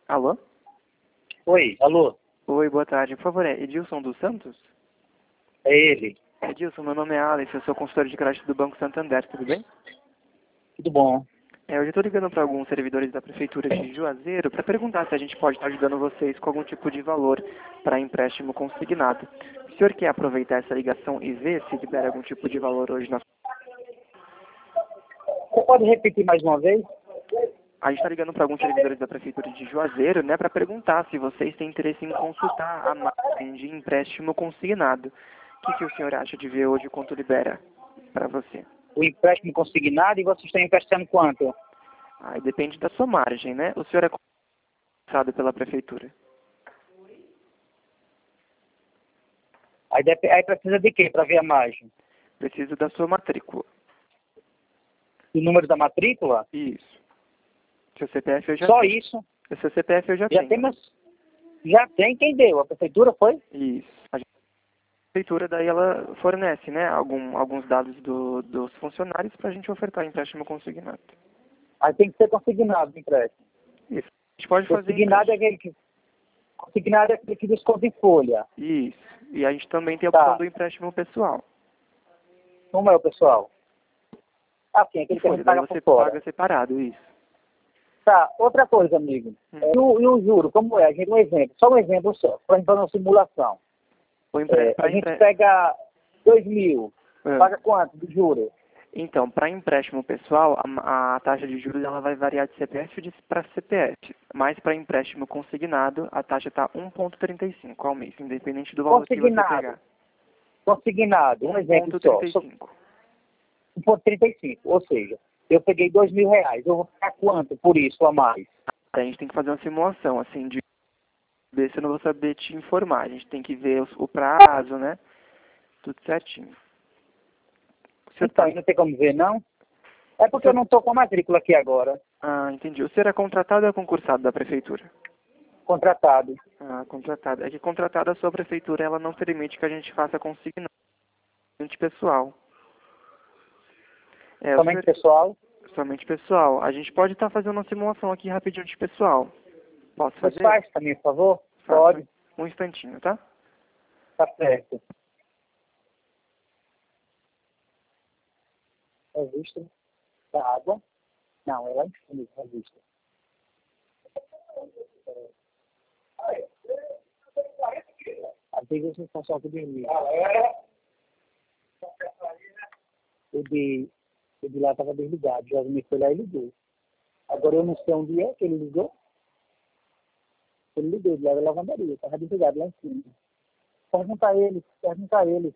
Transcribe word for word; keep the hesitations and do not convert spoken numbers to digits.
Alô? Oi, alô, Oi, boa tarde. Por favor, é Edilson dos Santos? é ele. Edilson, meu nome é Alex, eu sou consultor de crédito do Banco Santander, tudo bem? Tudo bom? É, eu já estou ligando para alguns servidores da Prefeitura de Juazeiro para perguntar se a gente pode estar ajudando vocês com algum tipo de valor para empréstimo consignado. O senhor quer aproveitar essa ligação e ver se libera algum tipo de valor hoje na... Você pode repetir mais uma vez? A gente está ligando para alguns servidores da Prefeitura de Juazeiro, né, para perguntar se vocês têm interesse em consultar a margem de empréstimo consignado. O que, que o senhor acha de ver hoje quanto libera para você? O empréstimo consignado e vocês estão emprestando quanto? Aí depende da sua margem, né? O senhor é contratado pela Prefeitura. Aí, dep- aí precisa de quê para ver a margem? Preciso da sua matrícula. O número da matrícula? Isso. Seu C P F eu já Só tenho. isso? O seu C P F eu já, Já tenho. temos? Já tem quem deu? A prefeitura foi? Isso. A Prefeitura daí ela fornece, né, algum, alguns dados do, dos funcionários para a gente ofertar empréstimo consignado. Aí tem que ser consignado o empréstimo. Isso. A gente pode fazer Consignado é empréstimo. aquele que, consignado é aquele que desconta em folha. Isso. E a gente também tem a opção Tá. do empréstimo pessoal. Como é o pessoal? Ah, sim, aquele que a Folha, gente daí paga você por fora. paga separado, isso. Tá, outra coisa, amigo. Hum. E, o, e o juro, como é? A gente, um exemplo, só um exemplo só, para fazer uma simulação. O É, empre... a pra gente empre... pega dois mil, Ah. paga quanto de juros? Então, para empréstimo pessoal, a, a taxa de juros ela vai variar de C P F para C P F. Mas para empréstimo consignado, a taxa está um vírgula trinta e cinco ao mês, independente do valor que você Consignado. pegar. Consignado, um exemplo só. um vírgula trinta e cinco. um vírgula trinta e cinco, ou seja, eu peguei dois mil reais, eu vou pagar quanto por isso a mais? A gente tem que fazer uma simulação, assim, de ver se eu não vou saber te informar. A gente tem que ver os- o prazo, né? Tudo certinho. O senhor Então, tá... aí não tem como ver, não? É porque eu não estou com a matrícula aqui agora, Ah, entendi. O senhor é contratado ou é concursado da prefeitura? contratado. Ah, contratado. É que contratado a sua prefeitura, ela não permite que a gente faça consignado pessoal. É, o Somente senhor... pessoal. Somente pessoal. A gente pode estar fazendo uma simulação aqui rapidinho de pessoal. Posso Mas fazer? faz também, por favor? Faço. Pode, Um instantinho, tá? tá certo. Registro da água. Não, é lá em cima, registro. Às vezes a gente consegue dormir. O de, o de lá estava desligado, já me foi lá e ligou. Agora eu não sei onde é que ele ligou. Ele ligou de lá da lavanderia, estava desligado lá em cima. Pergunta a ele, pergunta a ele.